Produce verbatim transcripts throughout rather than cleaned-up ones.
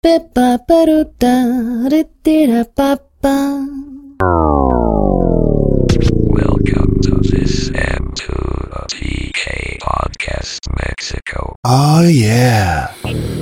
Welcome to this M two T K Podcast Mexico. Oh yeah.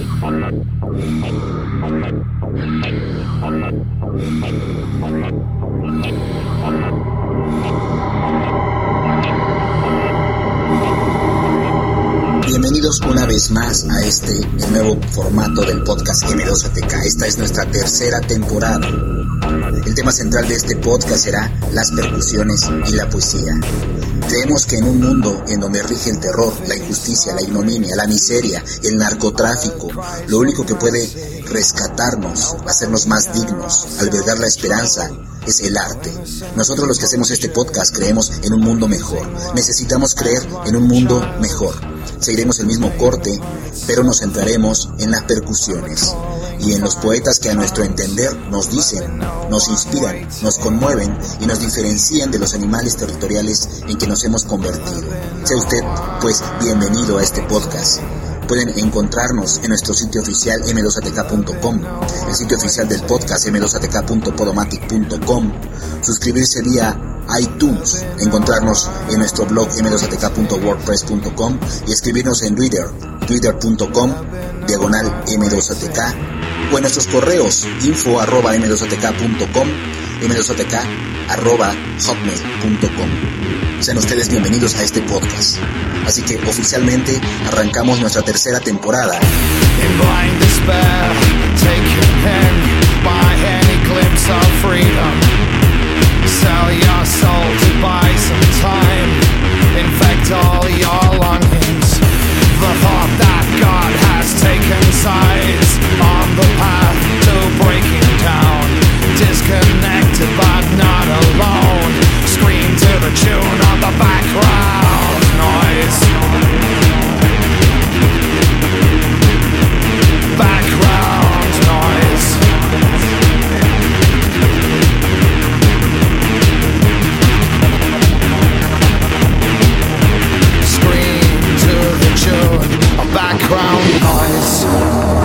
Bienvenidos una vez más a este el nuevo formato del podcast M dos A T K. Esta es nuestra tercera temporada. El tema central de este podcast será las percusiones y la poesía. Creemos que en un mundo en donde rige el terror, la injusticia, la ignominia, la miseria, el narcotráfico, lo único que puede rescatarnos, hacernos más dignos, albergar la esperanza, es el arte. Nosotros los que hacemos este podcast creemos en un mundo mejor. Necesitamos creer en un mundo mejor. Seguiremos el mismo corte, pero nos centraremos en las percusiones y en los poetas que a nuestro entender nos dicen, nos inspiran, nos conmueven y nos diferencian de los animales territoriales en que nos hemos convertido. Sea usted, pues, bienvenido a este podcast. Pueden encontrarnos en nuestro sitio oficial eme dos a te ka punto com, el sitio oficial del podcast eme dos a te ka punto podomatic punto com, suscribirse vía iTunes, encontrarnos en nuestro blog eme dos a te ka punto wordpress punto com y escribirnos en Twitter, twitter punto com, diagonal eme dos a te ka, o en nuestros correos info arroba eme dos a te ka punto com, eme dos a te ka arroba hotmail punto com. Sean ustedes bienvenidos a este podcast. Así que oficialmente arrancamos nuestra tercera temporada. In blind despair, taken in by any glimpse of freedom. Sell your soul to buy some time. Infect all your longings. The thought that God has taken sides on the path to breaking down. Disconnected but not alone. Scream to the tune of the background noise. Background noise. Scream to the tune of background noise.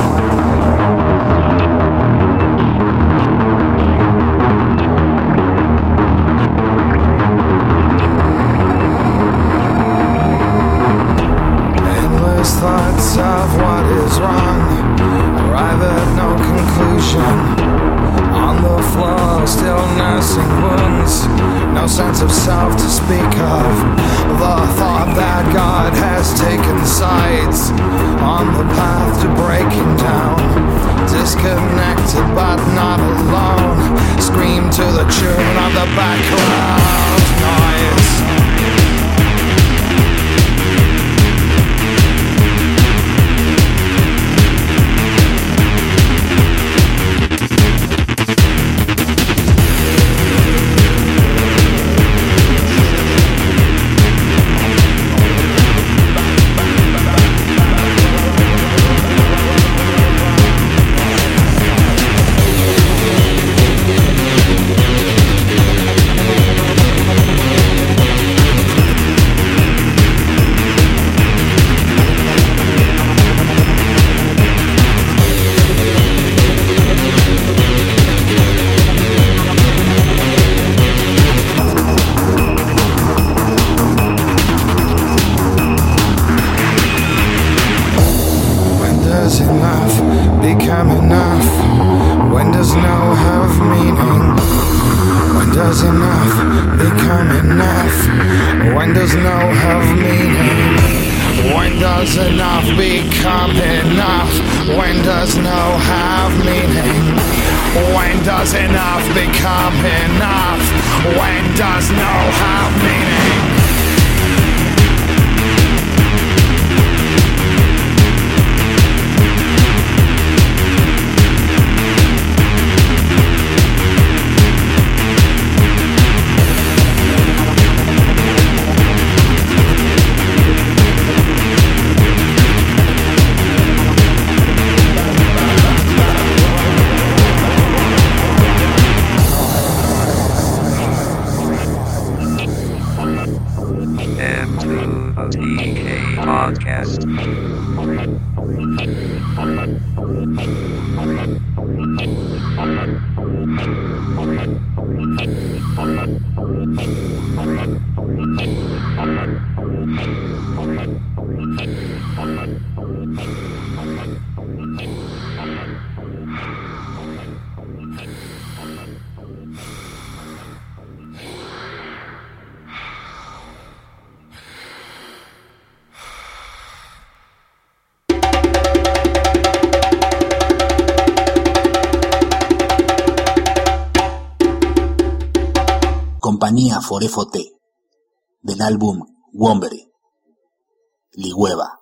Thoughts of what is wrong arrive at no conclusion. On the floor, still nursing wounds, no sense of self to speak of. The thought that God has taken sides on the path to breaking down. Disconnected but not alone. Scream to the tune of the background noise. M Mania Forefote, del álbum Wombere, Ligüeva.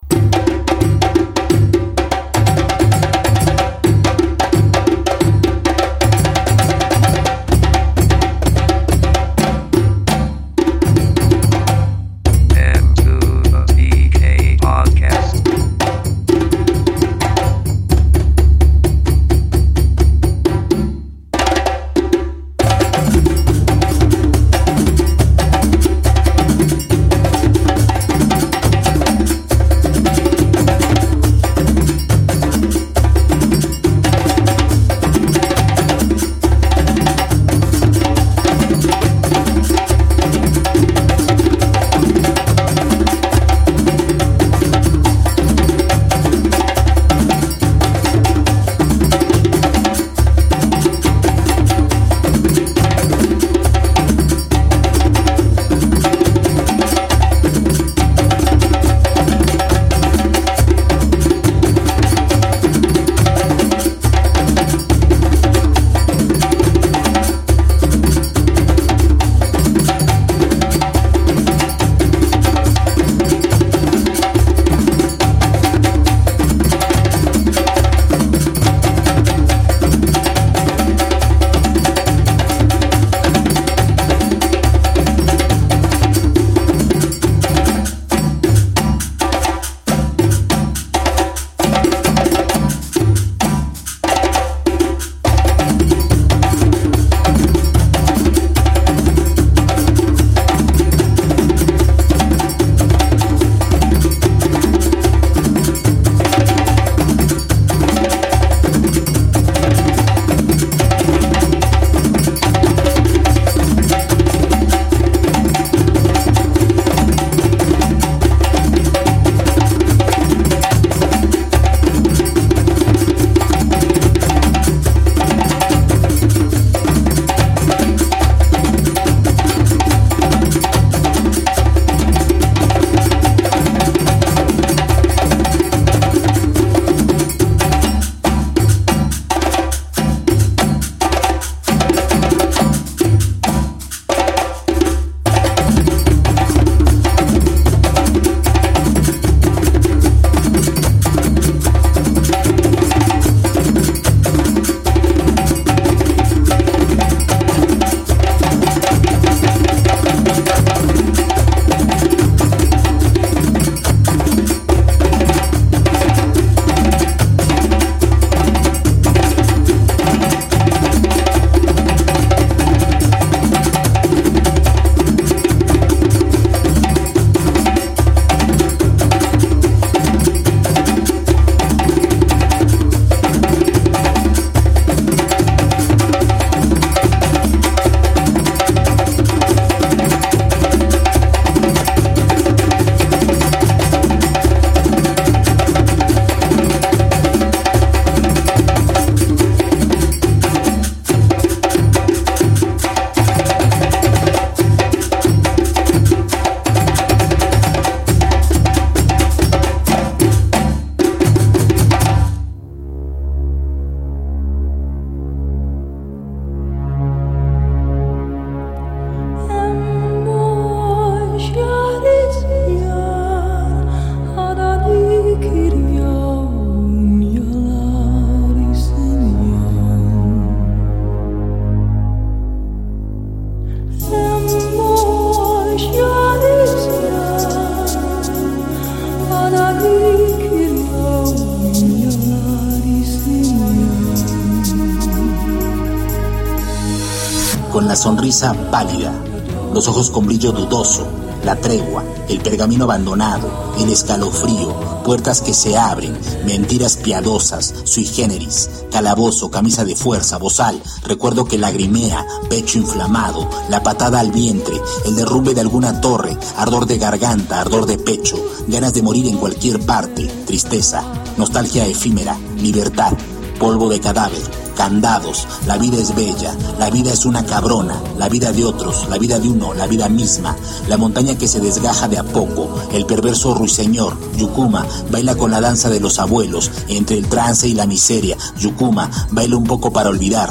Con la sonrisa pálida, los ojos con brillo dudoso, la tregua, el pergamino abandonado, el escalofrío, puertas que se abren, mentiras piadosas, sui generis, calabozo, camisa de fuerza, bozal, recuerdo que lagrimea, pecho inflamado, la patada al vientre, el derrumbe de alguna torre, ardor de garganta, ardor de pecho, ganas de morir en cualquier parte, tristeza, nostalgia efímera, libertad, polvo de cadáver, candados, la vida es bella, la vida es una cabrona, la vida de otros, la vida de uno, la vida misma, la montaña que se desgaja de a poco, el perverso ruiseñor, Yukuma, baila con la danza de los abuelos, entre el trance y la miseria, Yukuma, baila un poco para olvidar,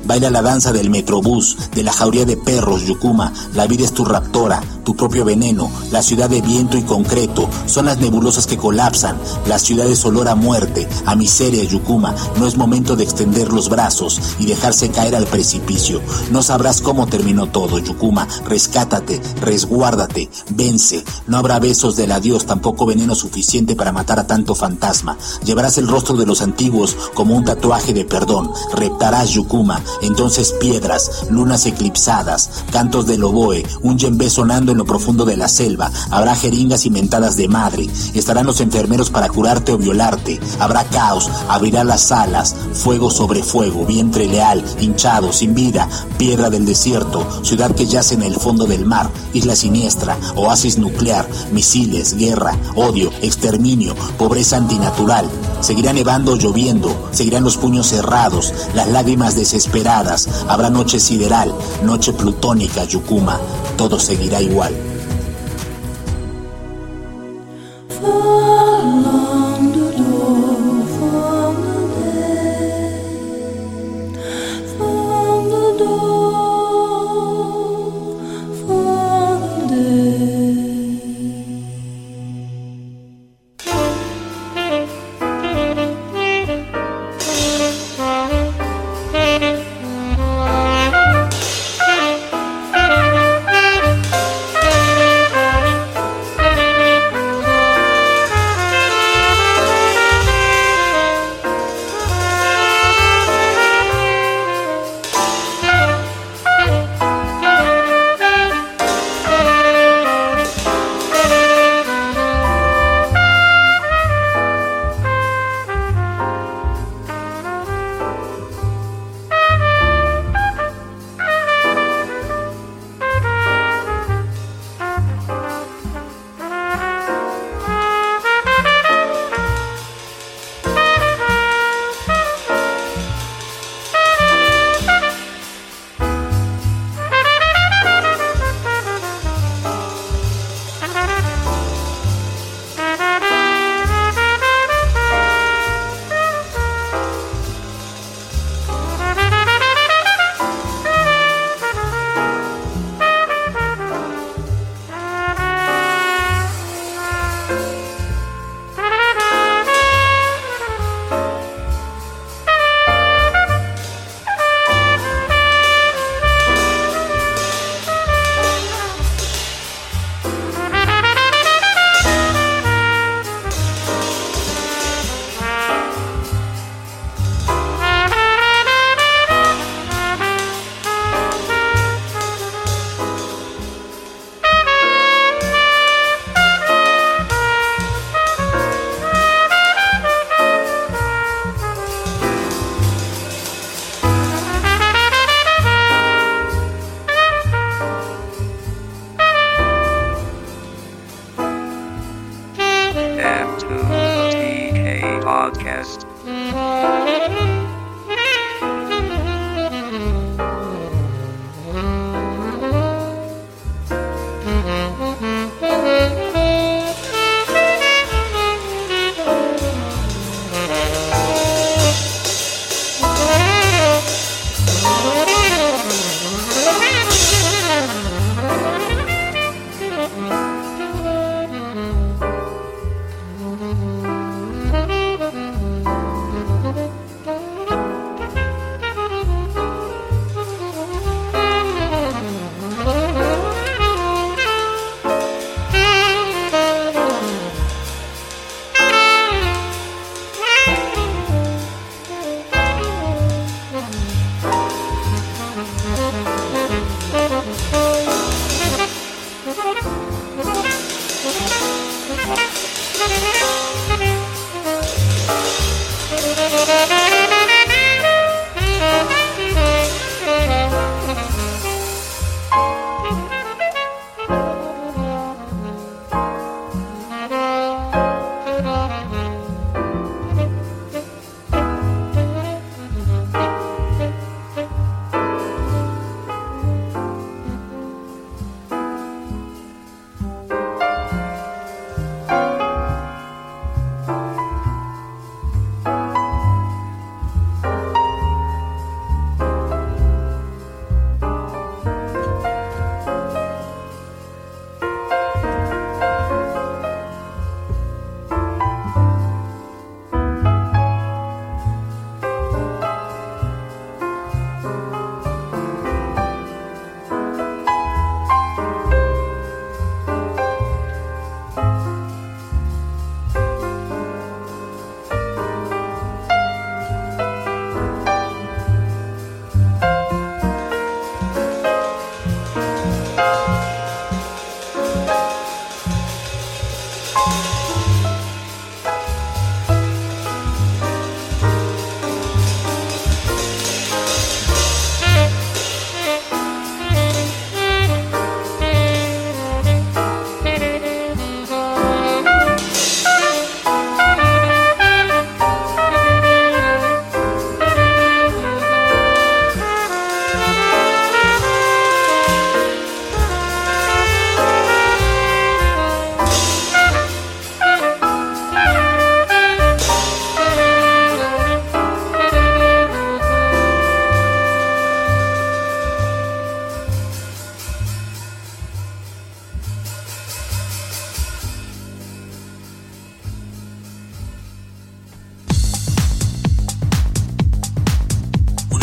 Baila la danza del metrobús, de la jauría de perros, Yukuma. La vida es tu raptora, tu propio veneno. La ciudad de viento y concreto son las nebulosas que colapsan. La ciudad es olor a muerte, a miseria, Yukuma. No es momento de extender los brazos y dejarse caer al precipicio. No sabrás cómo terminó todo, Yukuma. Rescátate, resguárdate, vence. No habrá besos del adiós, tampoco veneno suficiente para matar a tanto fantasma. Llevarás el rostro de los antiguos como un tatuaje de perdón. Reptarás, Yukuma. Entonces piedras, lunas eclipsadas, cantos del oboe, un yembe sonando en lo profundo de la selva. Habrá jeringas inventadas de madre. Estarán los enfermeros para curarte o violarte. Habrá caos, abrirá las alas. Fuego sobre fuego, vientre leal, hinchado, sin vida. Piedra del desierto, ciudad que yace en el fondo del mar. Isla siniestra, oasis nuclear, misiles, guerra, odio, exterminio, pobreza antinatural. Seguirá nevando o lloviendo, seguirán los puños cerrados, las lágrimas desesperadas. Habrá noche sideral, noche plutónica, Yukuma. Todo seguirá igual.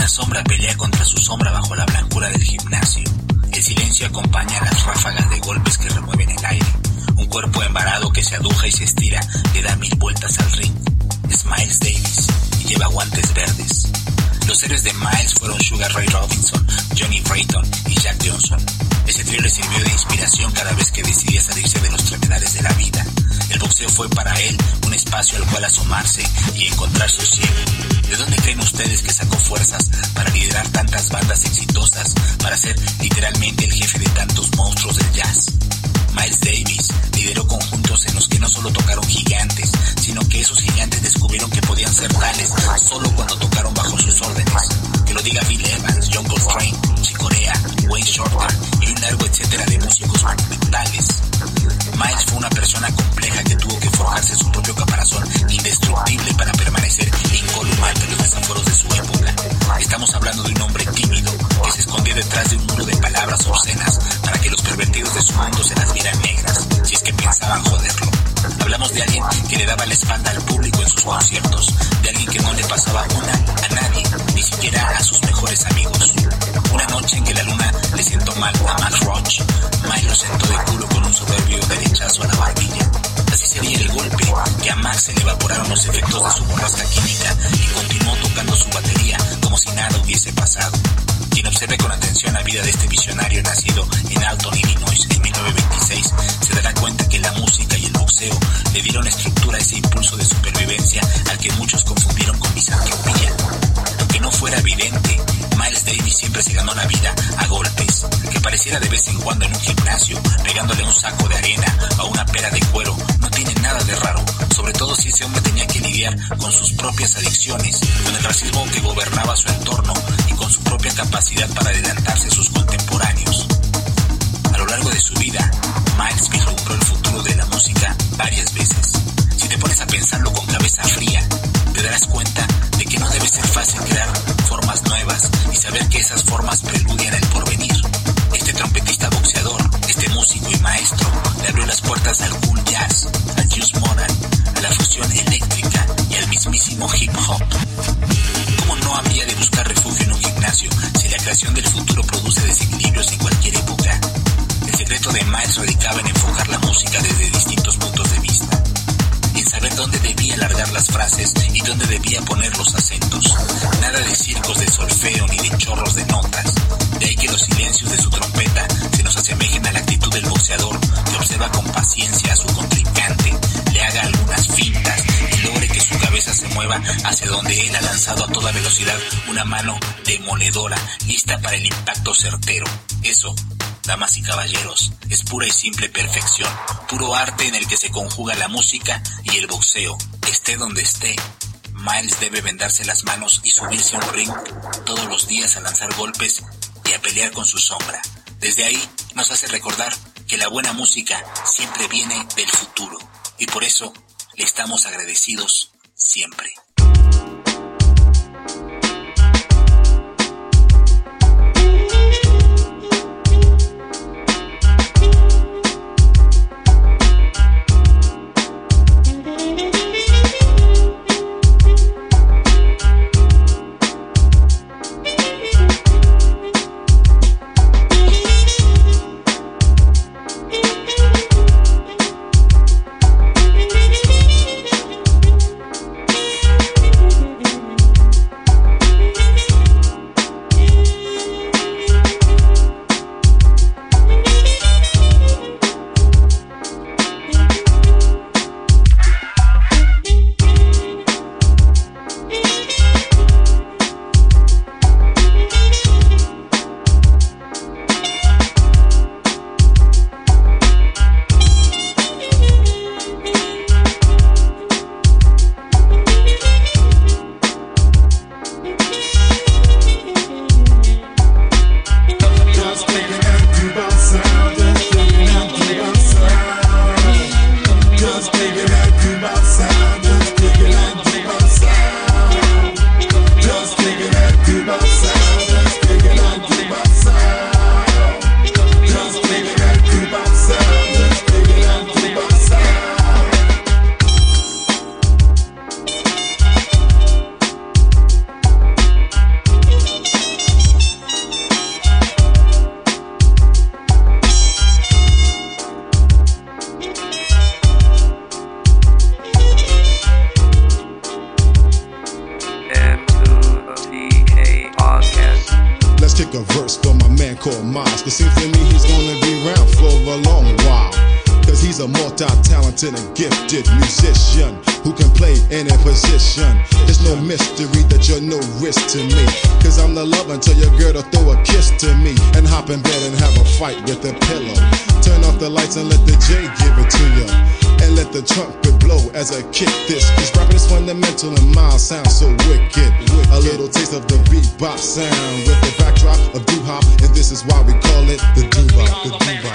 Una sombra pelea contra su sombra bajo la blancura del gimnasio. El silencio acompaña las ráfagas de golpes que remueven el aire. Un cuerpo embarado que se aduja y se estira le da mil vueltas al ring. Es Miles Davis y lleva guantes verdes. Los héroes de Miles fueron Sugar Ray Robinson, Johnny Brayton y Jack Johnson. Ese trío le sirvió de inspiración cada vez que decidía salirse de los tremedales de la vida. El boxeo fue para él un espacio al cual asomarse y encontrar sosiego. ¿De dónde creen ustedes que sacó fuerzas para liderar tantas bandas exitosas, para ser literalmente el jefe de tantos monstruos del jazz? Miles Davis lideró conjuntos en los que no solo tocaron gigantes, sino que esos gigantes descubrieron que podían ser tales solo cuando tocaron bajo sus órdenes. Que lo diga Bill Evans, John Coltrane, Chick Corea, Wayne Shorter y un largo etcétera de músicos monumentales. Miles fue una persona compleja que tuvo que forjarse su propio caparazón indestructible para permanecer incólume ante los desaforos de su época. Estamos hablando de un hombre tímido que se escondía detrás de un muro de palabras obscenas para que los pervertidos de su mundo se las vieran negras, si es que pensaban joderlo. Hablamos de alguien que le daba la espalda al público en sus conciertos, de alguien que no le pasaba una a nadie, ni siquiera a sus mejores amigos. Una noche en que la luna le sentó mal a Max Roach, Miles lo sentó de culo con un soberbio derechazo a la barbilla. Así sería el golpe, que a Max se le evaporaron los efectos de su borrasca química y continuó tocando su batería como si nada hubiese pasado. Quien observe con atención la vida de este visionario nacido en Alton, Illinois, en mil novecientos veintiséis, se dará cuenta que la música y el boxeo le dieron estructura a ese impulso de supervivencia al que muchos confundieron con misantropía. Aunque no fuera evidente, Miles Davis siempre se ganó la vida a golpes, que pareciera de vez en cuando en un gimnasio, pegándole un saco de arena o una pera de cuero, no tiene nada de raro, sobre todo si ese hombre tenía que lidiar con sus propias adicciones, con el racismo que gobernaba su entorno y con su propia capacidad para adelantarse a sus contemporáneos. A lo largo de su vida, Miles vislumbró el futuro de la música varias veces. Si te pones a pensarlo con cabeza fría, te darás cuenta de que no debe ser fácil crear formas nuevas y saber que esas formas preludian el porvenir. Este trompetista boxeador, este músico y maestro, le abrió las puertas al cool jazz, al blues modern, a la fusión eléctrica y al mismísimo hip hop. ¿Cómo no habría de buscar refugio en un gimnasio si la creación del futuro produce desequilibrios en cualquier época? El secreto de Miles radicaba en enfocar la música desde distintos puntos de vista, en saber dónde debía alargar las frases y dónde debía poner los acentos. Nada de circos de solfeo ni de chorros de notas. De ahí que los silencios de su trompeta se nos asemejen a la actitud del boxeador que observa con paciencia a su contrincante, le haga algunas fintas y logre que su cabeza se mueva hacia donde él ha lanzado a toda velocidad una mano demoledora, lista para el impacto certero. Eso, damas y caballeros, es pura y simple perfección, puro arte en el que se conjuga la música y el boxeo. Esté donde esté, Miles debe vendarse las manos y subirse a un ring todos los días a lanzar golpes y a pelear con su sombra. Desde ahí nos hace recordar que la buena música siempre viene del futuro y por eso le estamos agradecidos siempre. kick a verse for my man called Miles. Cause seems to me he's gonna be around for a long while. Cause he's a multi-talented and gifted musician who can play any position. It's no mystery that you're no risk to me. Cause I'm the lover until your girl to throw a kiss to me and hop in bed and have a fight with a pillow. Turn off the lights and let the J give it to you. And let the trumpet blow as I kick this. Cause rapping is fundamental and Miles sounds so wicked. A little taste of the bebop sound with the backdrop of doo-hop. And this is why we call it the doo-bop, the doo-bop.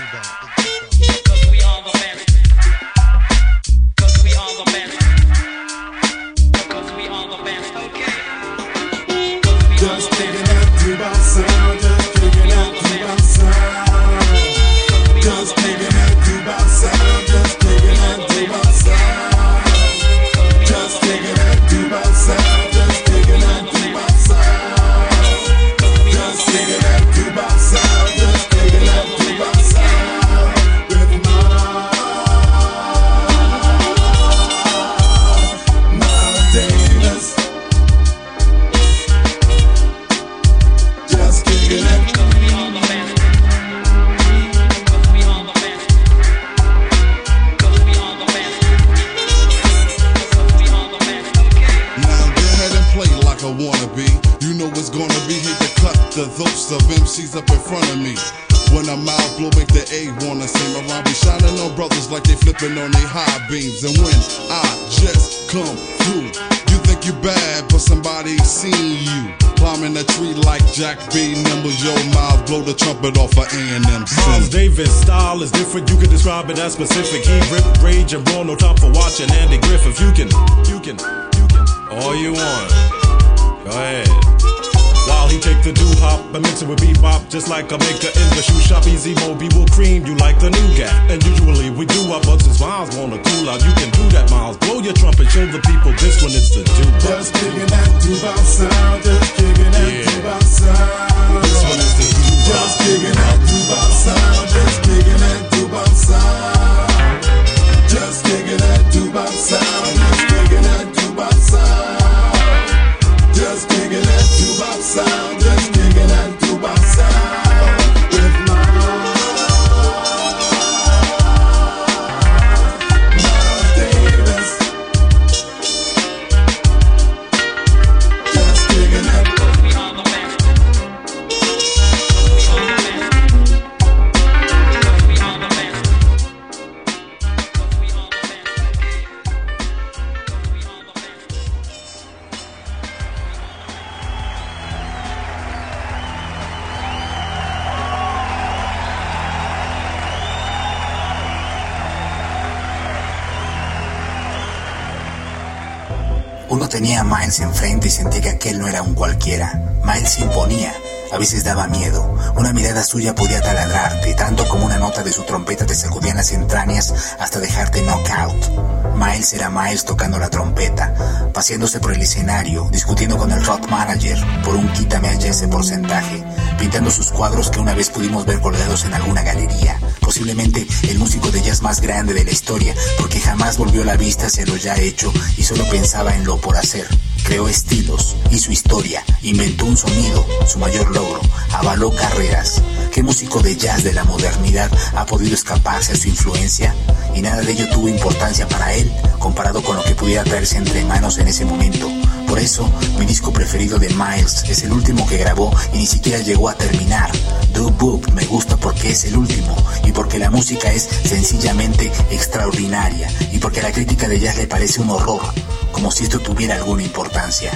Just taking that doo-bop sound, just taking that doo-bop sound. Just taking that doo-bop sound, just taking that doo-bop sound. Just taking that doo-bop sound, just taking that doo-bop sound. Just taking that doo-bop sound, just taking that doo-bop sound. With Miles, Miles Davis. Just kicking it. I wanna be, you know it's gonna be hate to cut the those of M Cs up in front of me. When I'm out, blow make the A wanna sing around, be shining on brothers like they flipping on they high beams. And when I just come through, you think you bad, but somebody seen you climbing a tree like Jack B. Nimble. Yo, Miles, blow the trumpet off of A and M. Miles Davis style is different, you can describe it as specific. He rip, rage, and brawl, no time for watching Andy Griffith. You can, you can, you can, all you want. Go ahead. While he take the doo-hop and mix it with bebop, just like a maker in the shoe shop. Easy Moby will cream you like the nougat. And usually we do up, but since Miles wanna cool out, you can do that, Miles. Blow your trumpet, show the people this one is the doo-bop. Just kicking that doo-bop sound, just kicking that Yeah. doo-bop sound. This one is the doo-bop. Just kicking that doo-bop sound, just kicking that doo-bop sound. Just kicking that doo-bop sound, just kicking that doo-bop sound. Just kicking that doo-bop sound, just kicking that doo-bop sound. With Miles, Miles Davis. Just kicking that. Uno tenía a Miles enfrente y sentía que aquel no era un cualquiera. Miles se imponía, a veces daba miedo. Una mirada suya podía taladrarte, tanto como una nota de su trompeta te sacudía en las entrañas hasta dejarte knockout. Miles era Miles tocando la trompeta, paseándose por el escenario, discutiendo con el road manager por un quítame allá ese porcentaje, pintando sus cuadros que una vez pudimos ver colgados en alguna galería. Posiblemente el músico de jazz más grande de la historia, porque jamás volvió la vista hacia lo ya hecho y solo pensaba en lo por hacer. Creó estilos, hizo historia, inventó un sonido, su mayor logro, avaló carreras. ¿Qué músico de jazz de la modernidad ha podido escaparse a su influencia? Y nada de ello tuvo importancia para él, comparado con lo que pudiera traerse entre manos en ese momento. Por eso, mi disco preferido de Miles es el último que grabó y ni siquiera llegó a terminar. Do Book me gusta porque es el último, y porque la música es sencillamente extraordinaria, y porque a la crítica de jazz le parece un horror, como si esto tuviera alguna importancia.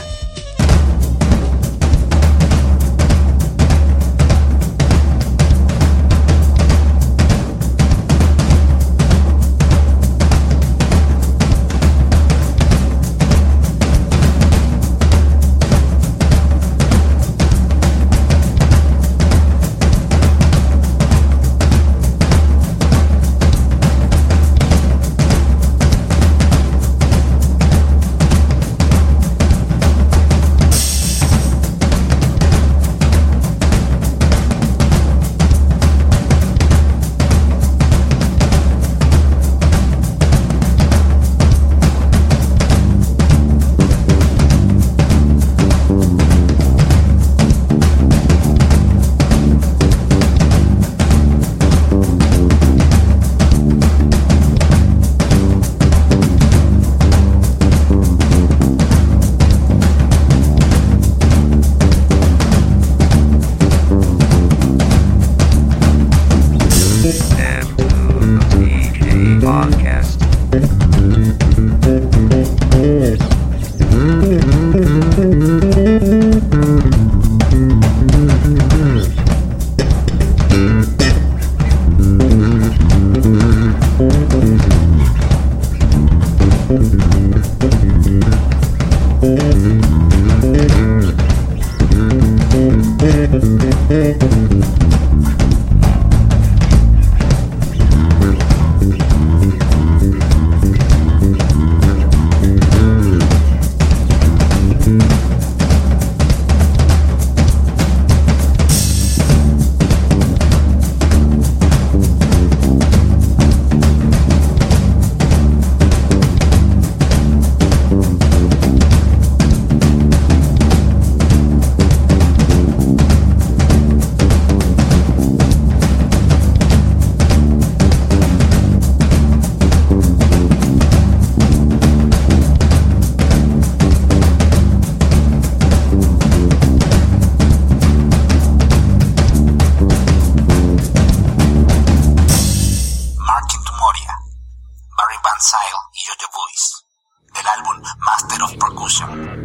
Y Yo-Yo Boys, del álbum Master of Percussion.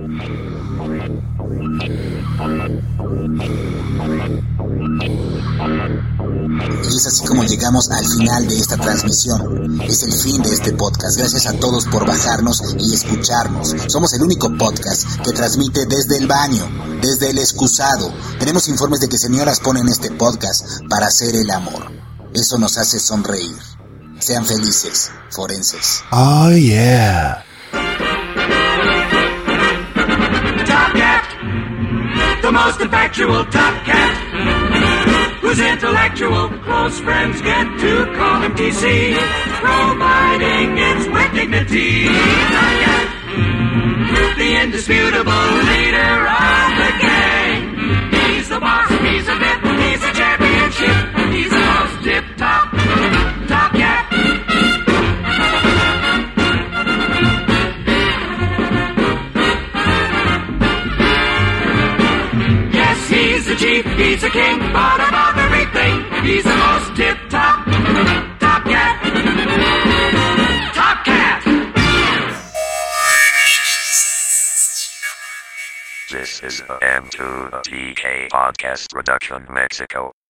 Y es así como llegamos al final de esta transmisión. Es el fin de este podcast. Gracias a todos por bajarnos y escucharnos. Somos el único podcast que transmite desde el baño, desde el excusado. Tenemos informes de que señoras ponen este podcast para hacer el amor. Eso nos hace sonreír. Sean felices, forenses. Oh, yeah. Top Cat, the most effectual Top Cat, whose intellectual close friends get to call him T C, providing its with dignity. Top Cat, the indisputable leader of the gang. He's the boss, he's a bit, he's a championship, he's the most tip-top Top Cat. He's the chief, he's the king, but above everything, he's the most tip-top Top Cat. Top Cat! This is a M two T K Podcast Production Mexico.